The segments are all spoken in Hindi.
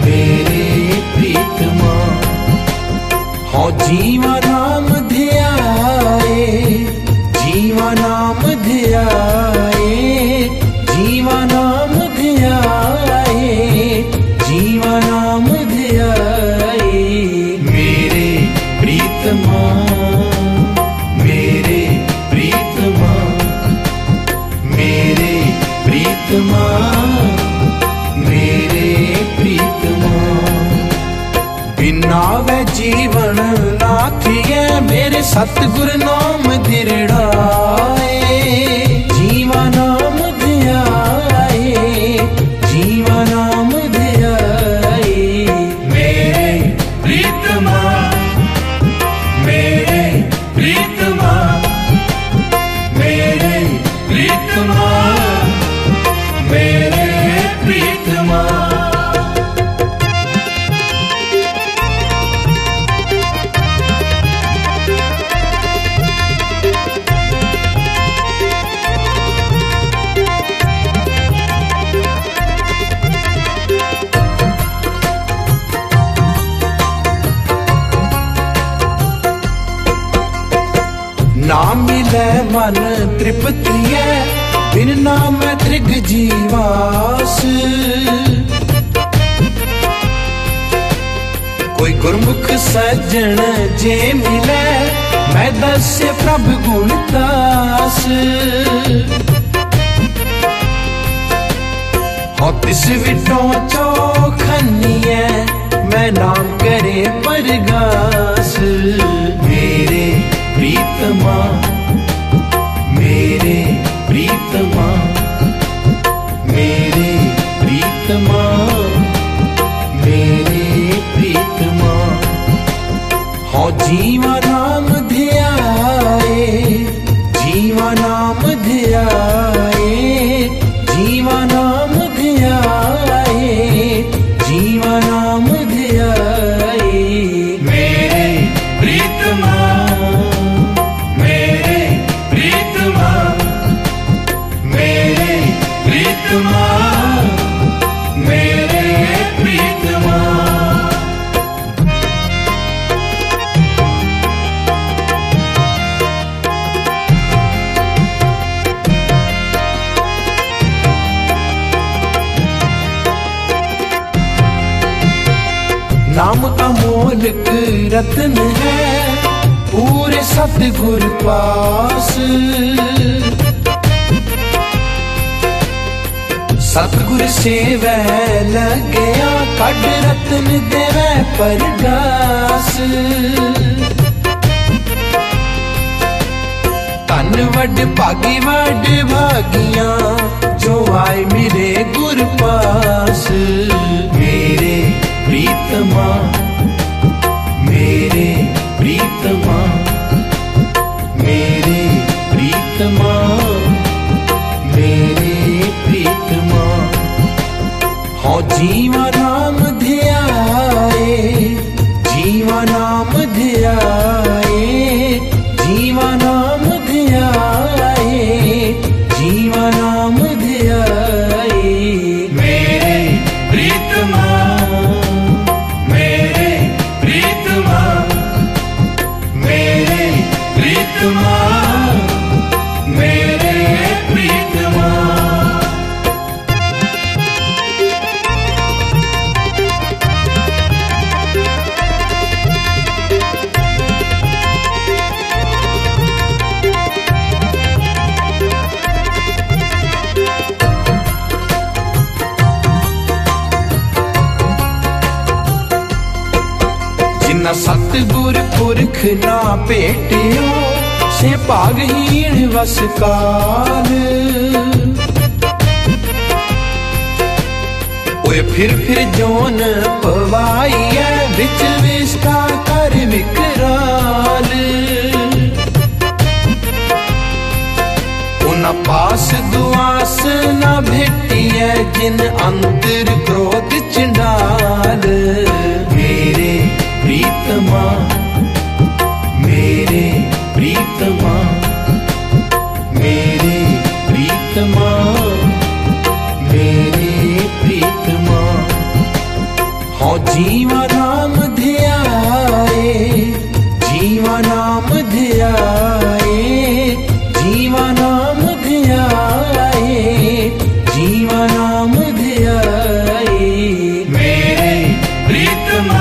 मेरे प्रीतमा। हो जीवा नाम ध्याए, जीवा नाम ध्याए, जीवा नाम ध्याए, जीवा नाम ध्याए। मेरे प्रीतमा, मेरे प्रीतमा, मेरे प्रीतमा, मेरे प्रीतमा। बिना वे जीवन नाथिए, मेरे सतगुरु नाम दिरड़ाए। जीवा नाम ध्याए, जीवा नाम ध्याए। मेरे प्रीतमा, मेरे प्रीतमा, मेरे प्रीतमा, मेरे प्रीतमा। ना मिले मन तृप्ति है, बिन नाम त्रिग जीवास। कोई गुरमुख सज्जन जे मिले, मैं दस्य प्रभु गुण दास। हो तिस विटों चौखनिए, मैं नाम करे परगास। मेरे प्रीतमा, मेरे प्रीतमा, मेरे प्रीतमा, मेरे प्रीतमा। हो जीवा नाम ध्याए, जीवा नाम ध्याए, जीवा नाम ध्याए, जीवा नाम ध्याए। मेरे प्रीतमा, मेरे प्रीतमा, मेरे प्रीतमा, मेरे प्रीतमा। नाम अमोलक रत्न है, पूरे सतगुर पास। सतगुर सेवै लगया, कड रत्न देवै परगास। धन वड भागी वड भागिया, जो आए मेरे गुर पास। मेरे प्रीतमा, मेरे प्रीतमा, मेरे प्रीतमा, मेरे प्रीतमा। हो जीवा नाम ध्याए, जीवा नाम ध्याए, जीवा नाम ध्याए, जीवा नाम ध्याए। मेरे प्रीतमा, मेरे प्रीतमा, मेरे प्रीतमा, मेरे प्रीतमा। जिन्ना सतगुर पुरख ना भेटियो, से भागहीन वस काल। ओए फिर जोन पवाई है, विच विस्ता कर विकराल। उन पास दुआस ना भेटी है, जिन अंतर क्रोध चंडाल। मेरे प्रीतमा, मेरे प्रीतमा, मेरे प्रीतमा, मेरे प्रीतमा। जीवा नाम ध्याए, जीवा नाम ध्याए, जीवा नाम ध्याए, जीवा नाम ध्याए। मेरे प्रीतमा,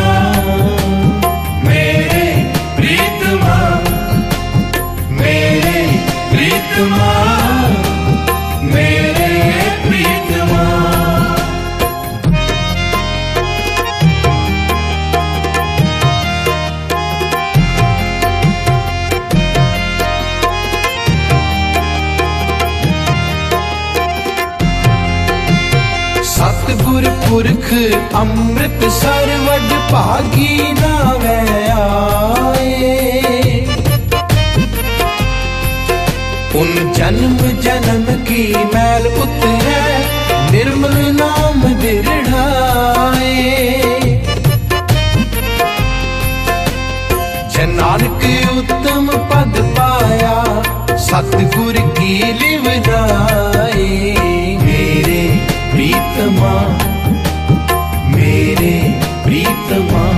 मेरे प्रीतमा, मेरे प्रीतमा, मेरे प्रीतमा। सतगुर पुरख अमृत सरवड भागी नावे आए, उन जन्म जन्म की मैल उतरे निर्मल नाम दृढ़ाए। नानक उत्तम पद पाया सतगुर की लिवनाए। मेरे प्रीतमा, मेरे प्रीतमा।